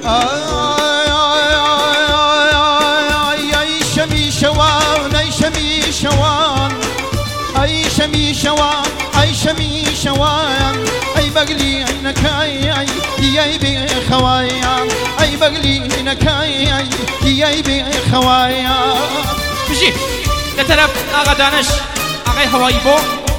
أي شمي شوان أي شمي شوان أي شمي شوان أي شمي شوان أي بقلي نكاي أي بخوايا أي بقلي نكاي أي بخوايا بجي لطرف آقا دانش آقای هوایی بو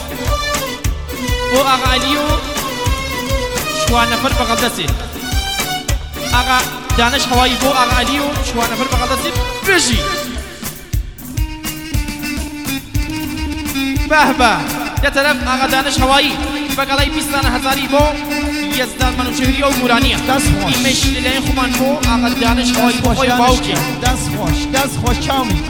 آقا علیو شوان نفر بغل دستی آقا دانش هوایی بو آقا علیو شوان نفر بغل دستی بجی به به لطرف آقا دانش هوایی بقلای 20,000 بو یزدان منوچهری و مورانیه ایمش لیلین خوبان بو آقا دانش هوایی بو خوی باوکی دست خوش چاومی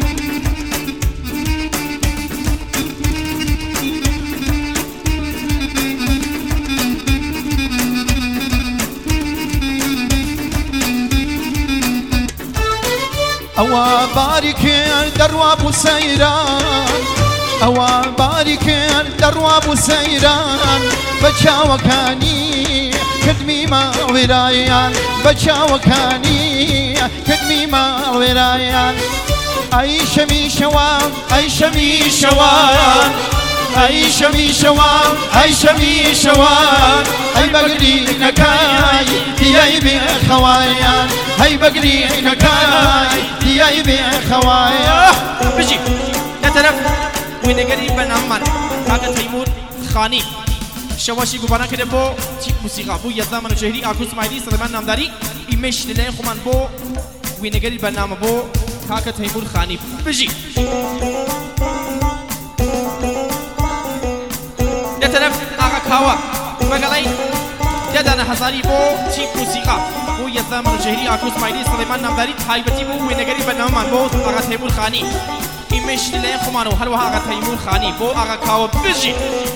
أوا بارك درواب سيران أوا بارك درواب سيران بچا وكاني كدمي ما ورايان بچا وكاني كدمي ما ورايان أي شمي شوان أي شمي شوان أي شمي شوان أي شمي شوان أي بقري نكاي دياي بخوايا أي بقري نكاي دياي بخوايا بجي لطرف وينگری بنامن آقا تیمور خانی شواشی گوبانا کرده بو تیک موسیقا بو یزدان منوچهری آکو اسماعیلی سلیمان نامداری ایمش لیلین خوبان بو وينگری بنام بو آقا تیمور خانی بجی لطرف آقا کاوا بقلای یدان هزاری بو تیک موسیقا بو یزدان منوچهری آکو اسماعیلی سلیمان نامداری تایبتی بو وينگری بنام بو آقا تیمور خانی ایمش لیلین خوبان و هلوها آقا تیمور خانی بو آقا کاوا بجی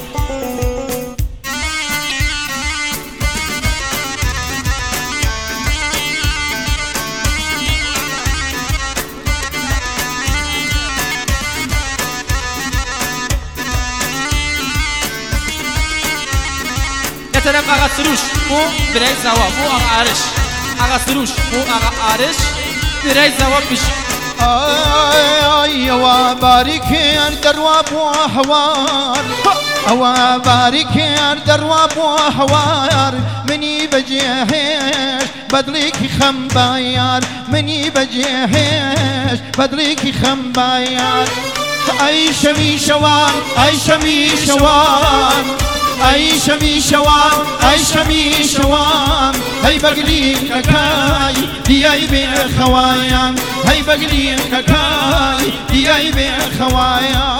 طرف آقا سروش بو برای زوا بو آقا عارش آقا سروش بو آقا عارش برای زوا بشی أوا بارك درواب وحوار أوا بارك درواب وحوار مني بجيهش بدليك خمبايار مني بجيهش بدليك خمبايار أي شمي شوان أي شمي شوان أي شمي شوان أي شمي شوان هاي بقلي كاي دياي بخوايا هاي بقلي كاي دياي بخوايا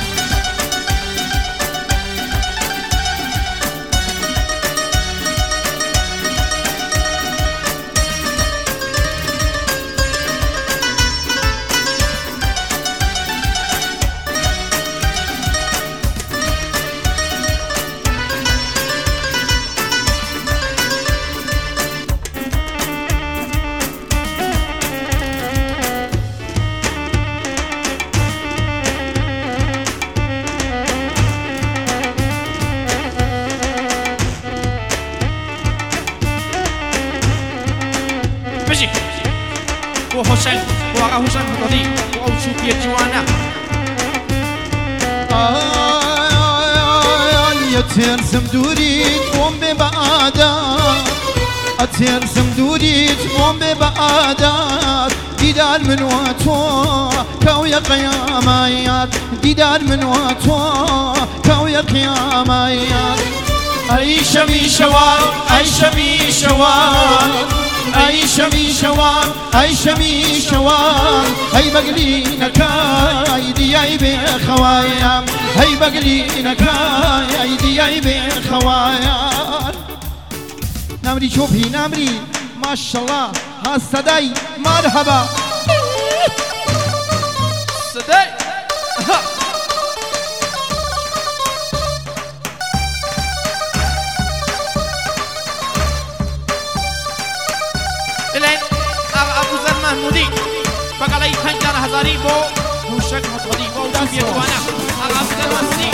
بجي بو حسين بو آقا حسين خطادي بو او شوفي جوانا يترسم دوريت بوم ببعادات أترسم دوريت بوم ببعادات ديدار من واتو كويا قيامايات ديدار من واتو كويا قيامايات أي شمي شوان أي شمي شوان أي شمي شوان أي شمي شوان هاي بقلي نكاي دياي بخوايا هاي بقلي نكاي دياي بخوايا نمري شوفي نمري ما شاء الله ها صداي مرحبا صداي الان ابو ذر محمودی بقلای 5000 بو موشک مطلقی بو توفیه جوانا ابو ذر محمودی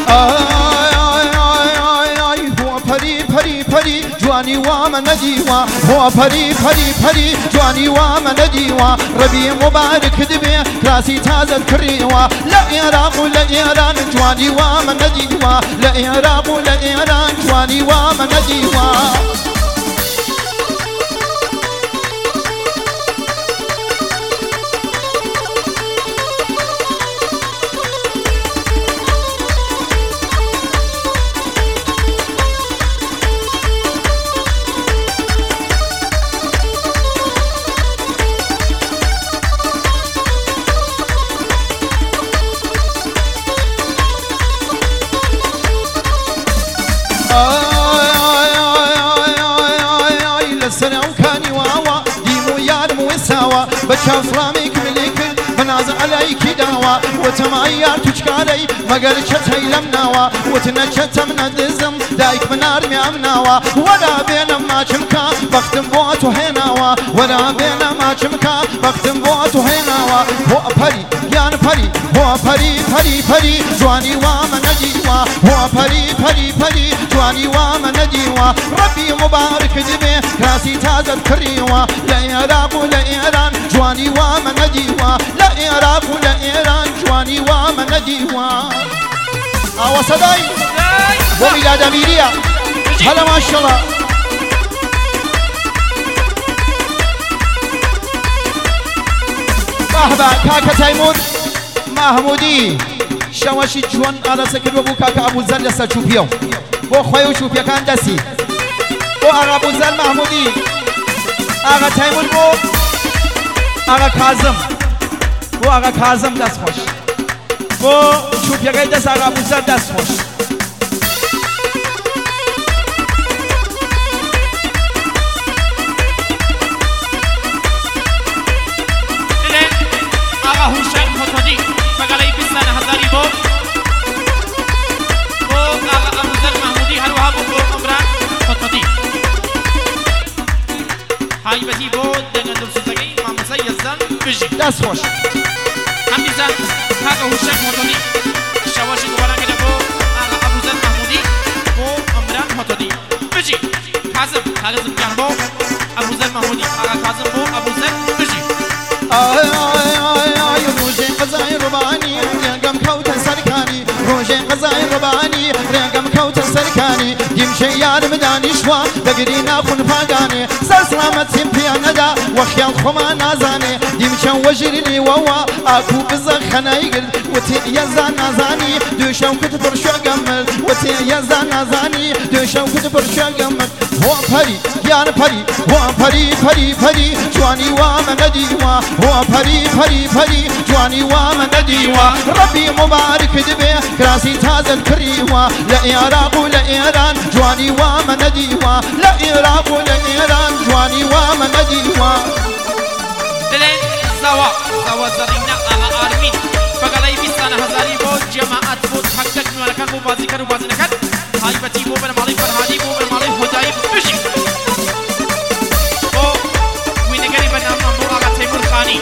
هو پری پری پری جوانی وام ندیوا هو پری پری پری جوانی وام ندیوا ربی مبارک دبی راسی تازه کریوا لا عراق ولا ایران جوانی وام ندیوا لا عراق ولا ایران جوانی وام ندیوا بچه فرامی کملی کرد بناز علی کی داوا و تمایار تشکاری مگر چتی لم نوا و تنچتم ندزم دایک منار میام نوا ولا بینم ما چمکا وقتم بواتو هنوا ولا بینم ما چمکا وقتم بواتو هنوا هو پری یان پری هو پری پری پری جوانی وام ندیوا هو پری پری پری جوانی وام ندیوا ربی مبارک دبی راسی تازه کریوا لا عراق ولا ایران جوانی وام ندیوا لا عراق ولا ایران جوانی وام ندیوا آوا صدای و میلاد امیریه هلا ماشاءالله بابا کاکا تیمور محمودی شواشی جوان آلا سکر بو کاکا ابو زر لسا چوپیو بو خویو چوپیا کان دستی بو آقا ابو زر محمودی آقا تیمور بو آقا کازم بو آقا کازم دست خوش بو چوپیا گای دست آقا ابو زر دست خوش حایبتی بود dengan دلسوزگی ماموسا یزدان بجی دست خوش همین زن کاکا هوشنگ مطلقی شواشی گوارا کرده با آقا ابوذر محمودی با عمران مطلقی بجی کاظم بیان با ابوذر محمودی آقا کاظم با ابوذر بجی آی روزی قضای ربانی رنگم کوت سرکانی روزی قضای ربانی رنگم کوت سرکانی دیمشه یارم دانشوا بگری نخون پاگانی سر سلامت سیم پیاندا و خیال خما نازانه دیمشه وجرینی ووا آکو بزن خنایی گرد و تی یزان نازانی دوشم کت پرشو گمل و تی یزان نازانی دوشم کت پرشو گمل هو پری یان پری هو پری پری پری جوانی وام ندیوا هو پری پری پری جوانی وام ندیوا ربی مبارک دبی کراسی تازه کریوا لا عراق ولا ایران جوانی وام ندیوا لا عراق ولا ایران جوانی وام ندیوا دلین زوا زرینا آقا آرمین بگلای 20,000 بود جماعت بود حقق نوارکان بود بازی کرد و بازی نکرد حایبتی بود بر مالی فرهادی بود بر مالی هدایی بشی و وینگری به نام بود آقا تیمور خانی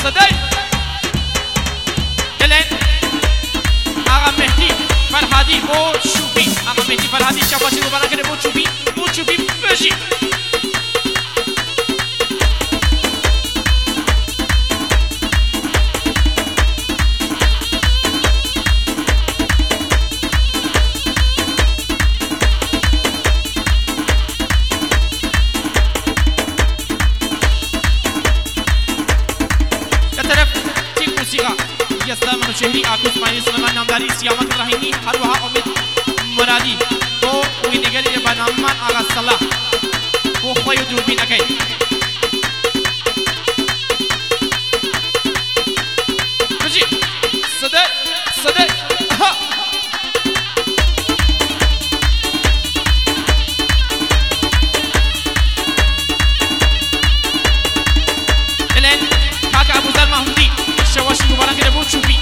صدای الان آقا مهدی فرهادی با چوبی آقا مهدی فرهادی شباشی رو برای کرده با چوبی بشی زمان شهری آکوس مایلی سلمان نامداری سیامت رحیمی هر وها امید مرادی تو وینگری بنامان آقا صلاح و خوی دوربین اکی بجی صده ها الان کاک ابوذر محمودی شواشی مبارک رو چوبی